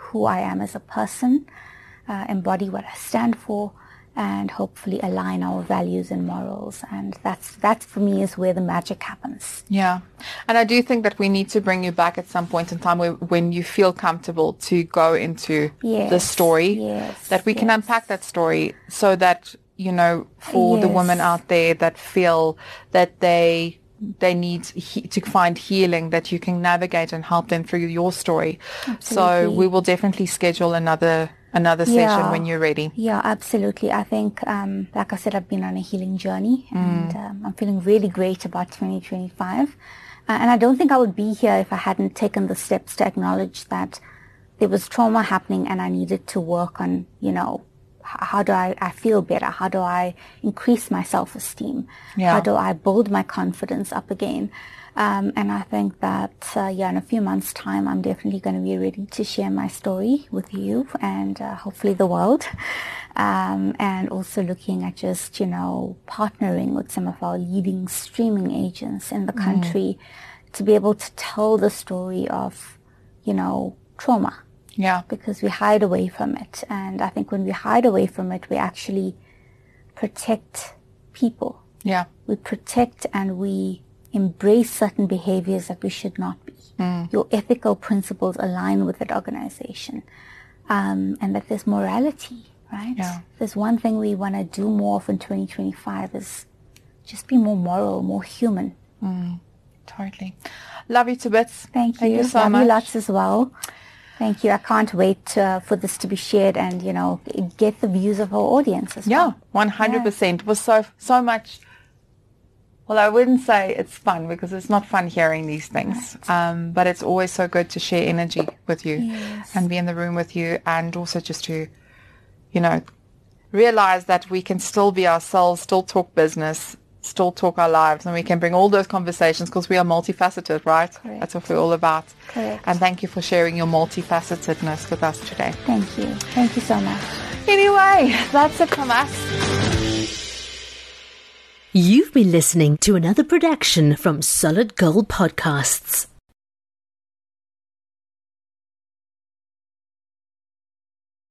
who I am as a person, embody what I stand for, and hopefully align our values and morals. And that's for me is where the magic happens. Yeah. And I do think that we need to bring you back at some point in time when you feel comfortable to go into the story, that we can unpack that story so that, you know, for the women out there that feel that they need to find healing, that you can navigate and help them through your story. Absolutely. So we will definitely schedule another session when you're ready. Yeah, absolutely. I think, like I said, I've been on a healing journey, and I'm feeling really great about 2025. And I don't think I would be here if I hadn't taken the steps to acknowledge that there was trauma happening and I needed to work on, you know, how do I feel better? How do I increase my self-esteem? How do I build my confidence up again? And I think that, in a few months' time, I'm definitely going to be ready to share my story with you and hopefully the world. And also looking at just, you know, partnering with some of our leading streaming agents in the country to be able to tell the story of, you know, trauma. Yeah. Because we hide away from it. And I think when we hide away from it, we actually protect people. Yeah. We protect and we embrace certain behaviors that we should not be. Your ethical principles align with that organization. And that there's morality, right? Yeah. There's one thing we want to do more of in 2025 is just be more moral, more human. Totally. Love you to bits. Thank you so much. Love you lots as well. Thank you. I can't wait for this to be shared and, you know, get the views of our audience as well. Yeah, 100%. It was so much. Well, I wouldn't say it's fun because it's not fun hearing these things. Right. But it's always so good to share energy with you and be in the room with you, and also just to, you know, realize that we can still be ourselves, still talk business, still talk our lives, and we can bring all those conversations because we are multifaceted, right? Correct. That's what we're all about. Correct. And thank you for sharing your multifacetedness with us today. Thank you. Thank you so much. Anyway, that's it from us. You've been listening to another production from Solid Gold Podcasts.